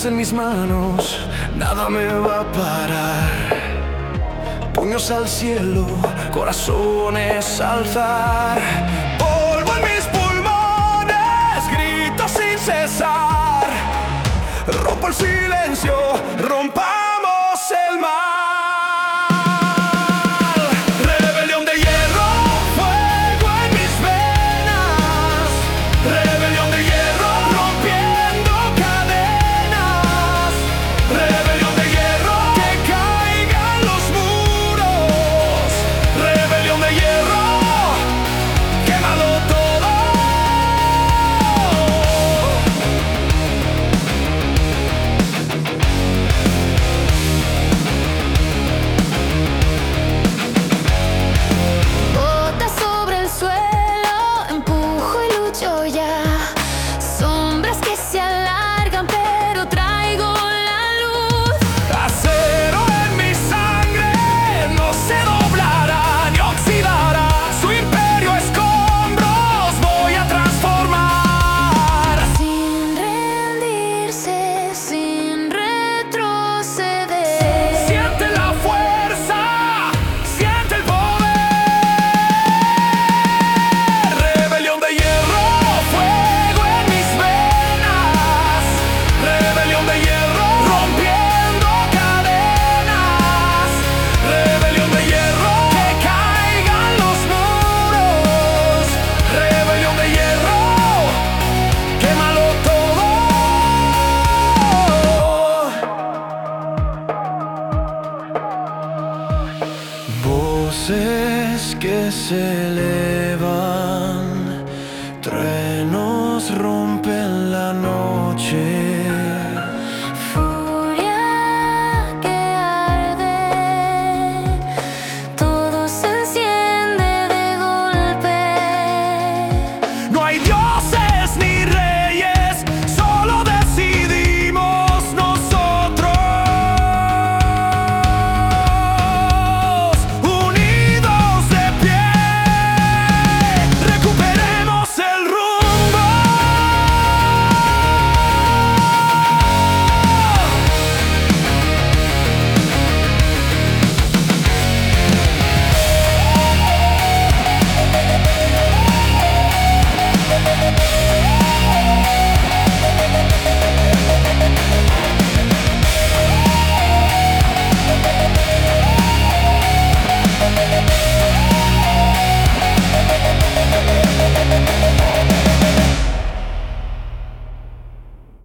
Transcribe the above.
Fuerzas en mis manos, nada me va a parar. Puños al cielo, corazones alzar. Polvo en mis pulmones, grito sin cesar. Rompo el silencio, rompamos el mar. Rebelión de hierro, fuego en mis venas. Rebelión de hierro, rompiendo cadenas. Rebelión de hierro, que caigan los muros. Rebelión de hierro, quémalo todo. Botas sobre el suelo, empujo y lucho ya. Sombras que se alargan, pero traigo la luz. Acero en mi sangre, no se doblará ni oxidará. Su imperio escombros voy a transformar. Sin rendirse, sin retroceder. Siente la fuerza, siente el poder. Rebelión de hierro, fuego en mis venas. Rebelión de hierro, rompiendo cadenas. Rebelión de hierro, que caigan los muros. Rebelión de hierro, quémalo todo. Voces que se elevan, truenos rompen la noche.